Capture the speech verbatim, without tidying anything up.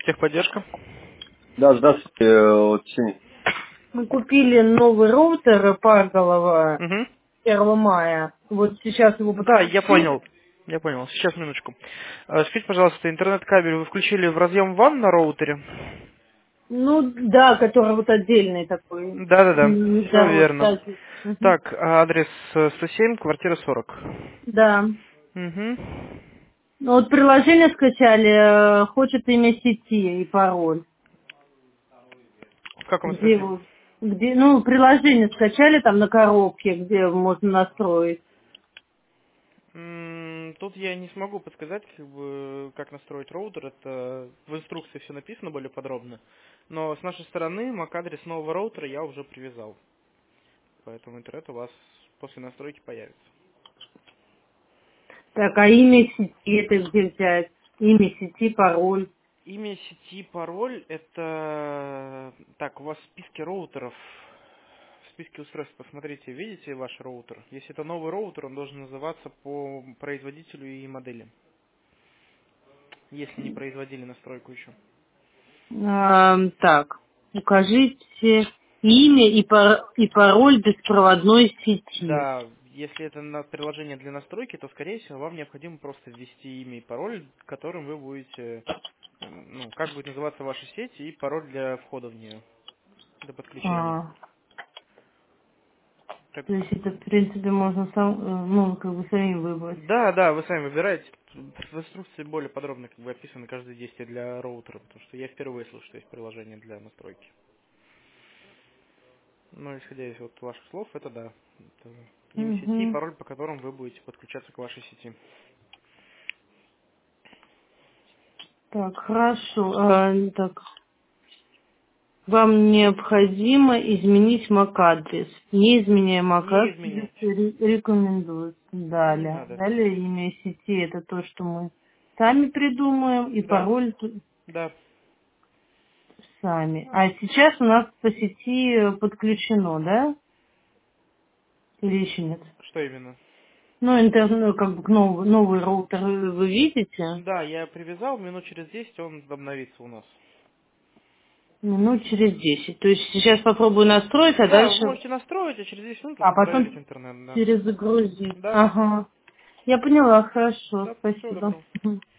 Техподдержка. Да, здравствуйте, э, вот сегодня. Мы купили новый роутер Парголова Угу. первого мая. Вот сейчас его Да, я подключили. понял. Я понял. Сейчас, минуточку. Э, Скажите, пожалуйста, интернет-кабель вы включили в разъем ван на роутере? Ну, да, который вот отдельный такой. Да-да-да. М, Все Да, вот, верно. кстати. Мгм. Так, а адрес э, сто семь, квартира сорок. Да. Угу. Ну, вот приложение скачали, э, хочет имя сети и пароль. В каком Где смысле? вот? Где, ну, приложение скачали там на коробке, где можно настроить. М, Тут я не смогу подсказать, как бы, как настроить роутер. Это в инструкции все написано более подробно. Но с нашей стороны MAC-адрес нового роутера я уже привязал. Поэтому интернет у вас после настройки появится. Так, а имя сети это где взять? Имя сети, пароль. Имя сети, пароль, это... Так, у вас в списке роутеров, в списке устройств, посмотрите, видите ваш роутер? Если это новый роутер, он должен называться по производителю и модели, если не производили настройку еще. Ам, так, укажите имя и, пар- и пароль беспроводной сети. Да, если это на приложение для настройки, то, скорее всего, вам необходимо просто ввести имя и пароль, которым вы будете, м, ну, как будет называться ваша сеть, и пароль для входа в нее, для подключения. А, Так, то есть это, в принципе, можно сам, э, ну, как бы сами выбрать. да, да, вы сами выбираете. В инструкции более подробно как бы описаны каждое действие для роутера, потому что я впервые слышу, что есть приложение для настройки. Но исходя из вот ваших слов, это да. Это имя сети и Угу. пароль, по которым вы будете подключаться к вашей сети. Так, хорошо. А, так, вам необходимо изменить MAC-адрес. Не изменяя Не MAC-адрес, изменять. ре- рекомендуется. Не Далее. надо это Далее делать. имя сети это то, что мы сами придумаем, и Да, пароль т- да, сами. А сейчас у нас по сети э, подключено, да? Или еще нет? что именно? Ну, интернет, как бы новый, новый роутер вы вы видите. Да, я привязал, минут через десять он обновится у нас. Минут через десять. То есть сейчас попробую настроить, а Да, вы дальше... можете настроить, а через десять минут А уже проверить потом интернет, да. перезагрузить. Да, Ага. Я поняла, хорошо, да, всего спасибо. доброго. Мгм.